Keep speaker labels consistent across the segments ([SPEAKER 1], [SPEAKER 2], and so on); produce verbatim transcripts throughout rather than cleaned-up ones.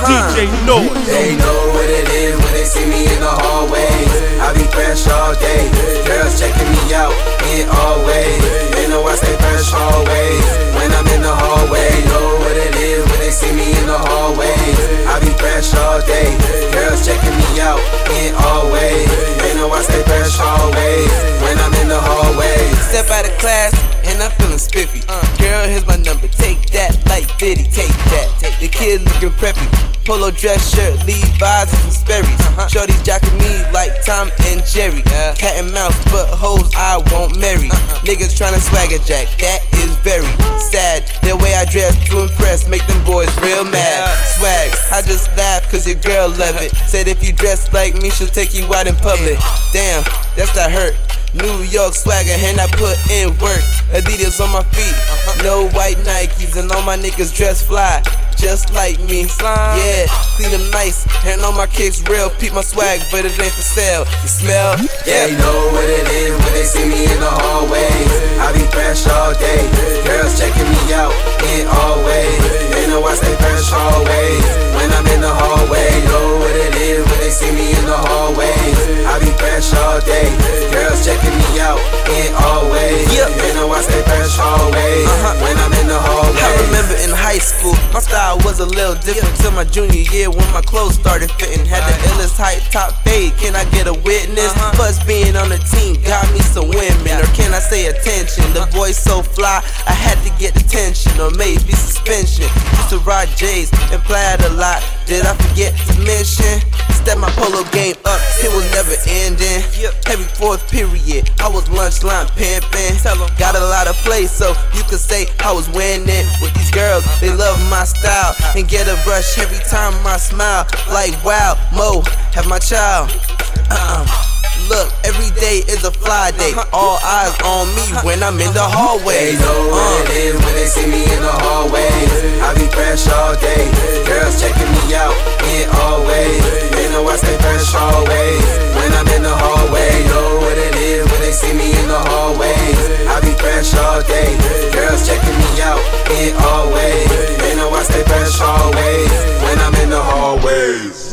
[SPEAKER 1] D J Noise.
[SPEAKER 2] They know what it is when they see me in the hallways. I be fresh all day, girls checking me out in all ways. They know I stay fresh always when I'm in the hallway. Know what it is when they see me in the hallways. I be fresh all day, girls checking me out in all ways. They know I stay fresh always when I'm in the hallways.
[SPEAKER 3] Step out of class and I'm feeling spiffy. Uh, girl, here's my number. Take that like Diddy. Take that. The kid looking preppy. Polo dress shirt, Levi's and Sperry's. Uh-huh. Shorty's jocking me like Tom and Jerry. Uh, Cat and mouse, but hoes I won't marry. Uh-huh. Niggas tryna swagger jack, that is very sad. The way I dress to impress, make them boys real mad. Swag, I just laugh cause your girl love it. Said if you dress like me, she'll take you out in public. Damn, that's that hurt. New York swagger and I put in work. Adidas on my feet, no white Nikes, and all my niggas dress fly, just like me. Yeah, clean them nice, and all my kicks real. Peep my swag, but it ain't for sale. You smell?
[SPEAKER 2] Yeah. They know what it is when they see me in the hallways. I be fresh all day, girls checking me out in all ways. They know I stay fresh always when I'm in the hallway. Know what it is when they see me in the hallways. I be fresh all day, girls checking me out in all ways.
[SPEAKER 3] Yep.
[SPEAKER 2] They know I stay fresh always uh-huh. when I'm in the hallway.
[SPEAKER 3] I remember in high school, my style was a little different till my junior year when my clothes started fitting. Had the illest height top fade, can I get a witness? Uh-huh. Plus being on the team got me some women, or can I say attention? The boy so fly, I had to get attention, or maybe suspension. Used to ride J's and plaid a lot, did I forget to mention? Step my polo game up, it was never ending. Every fourth period, I was lunch line pimping. Got a lot of plays, so you could say I was winning. With these girls, they love my style and get a rush every time I smile. Like wow, Mo, have my child. Uh-uh. Look, every day is a fly day. All eyes on me when I'm in the hallway.
[SPEAKER 2] They know what it is when they see me in the hallways. I be fresh all day, girls checking me out in all ways. They know I stay fresh always when I'm in the hallway. Know what it is when they see me in the hallways. I be fresh all day, girls checking me out in all ways. They know I stay fresh always when I'm in the hallways.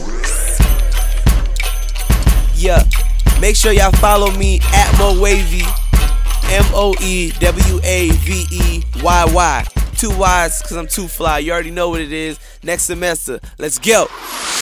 [SPEAKER 3] Yeah. Make sure y'all follow me at Mo Wavy, M O E W A V E Y Y. Two Y's cause I'm too fly. You already know what it is. Next semester, let's go.